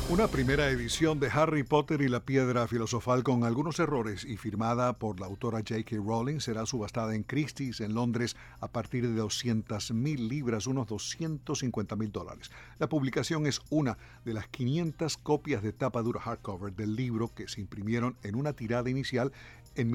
Una primera edición de Harry Potter y la Piedra Filosofal con algunos errores y firmada por la autora J.K. Rowling será subastada en Christie's en Londres a partir de 200.000 libras, unos $250.000. La publicación es una de las 500 copias de tapa dura hardcover del libro que se imprimieron en una tirada inicial en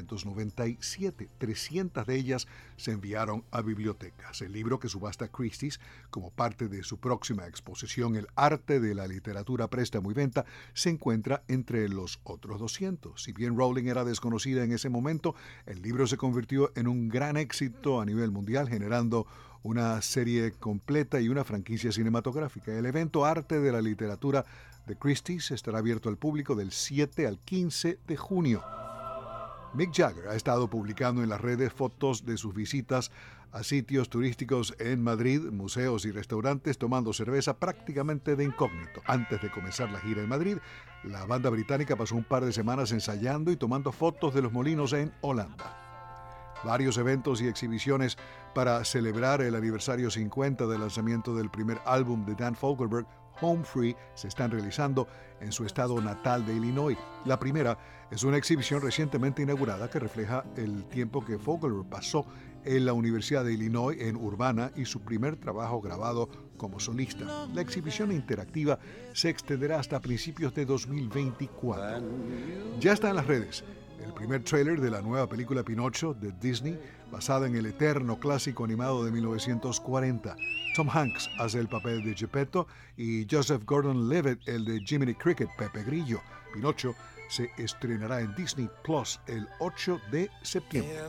1997. 300 de ellas se enviaron a bibliotecas. El libro que subasta Christie's como parte de su próxima exposición El arte de la literatura, préstamo y venta se encuentra entre los otros 200. Si bien Rowling era desconocida en ese momento, el libro se convirtió en un gran éxito a nivel mundial, generando una serie completa y una franquicia cinematográfica. El evento Arte de la Literatura de Christie's estará abierto al público del 7 al 15 de junio. Mick Jagger ha estado publicando en las redes fotos de sus visitas a sitios turísticos en Madrid, museos y restaurantes, tomando cerveza prácticamente de incógnito. Antes de comenzar la gira en Madrid, la banda británica pasó un par de semanas ensayando y tomando fotos de los molinos en Holanda. Varios eventos y exhibiciones para celebrar el aniversario 50 del lanzamiento del primer álbum de Dan Fogelberg, Home Free, se están realizando en su estado natal de Illinois. La primera es una exhibición recientemente inaugurada que refleja el tiempo que Fogelberg pasó en la Universidad de Illinois en Urbana y su primer trabajo grabado como solista. La exhibición interactiva se extenderá hasta principios de 2024. Ya está en las redes el primer tráiler de la nueva película Pinocho de Disney, basada en el eterno clásico animado de 1940. Tom Hanks hace el papel de Geppetto y Joseph Gordon-Levitt el de Jiminy Cricket, Pepe Grillo. Pinocho se estrenará en Disney Plus el 8 de septiembre.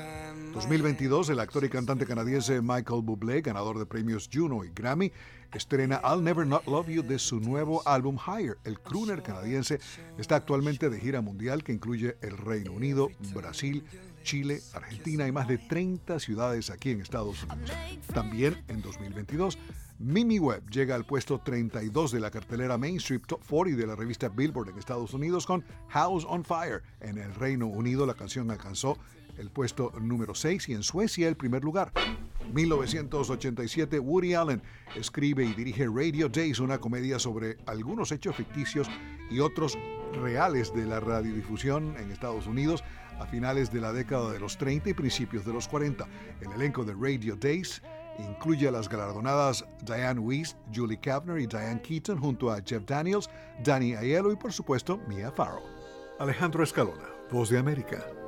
2022, el actor y cantante canadiense Michael Bublé, ganador de premios Juno y Grammy, estrena I'll Never Not Love You de su nuevo álbum Higher. El crooner canadiense está actualmente de gira mundial que incluye el Reino Unido, Brasil, Chile, Argentina y más de 30 ciudades aquí en Estados Unidos. También en 2022, Mimi Webb llega al puesto 32 de la cartelera Main Street Top 40 de la revista Billboard en Estados Unidos con House on Fire. En el Reino Unido la canción alcanzó el puesto número 6 y en Suecia el primer lugar. 1987, Woody Allen escribe y dirige Radio Days, una comedia sobre algunos hechos ficticios y otros reales de la radiodifusión en Estados Unidos a finales de la década de los 30 y principios de los 40. El elenco de Radio Days incluye a las galardonadas Diane Wiest, Julie Kavner y Diane Keaton junto a Jeff Daniels, Danny Aiello y por supuesto Mia Farrow. Alejandro Escalona, Voz de América.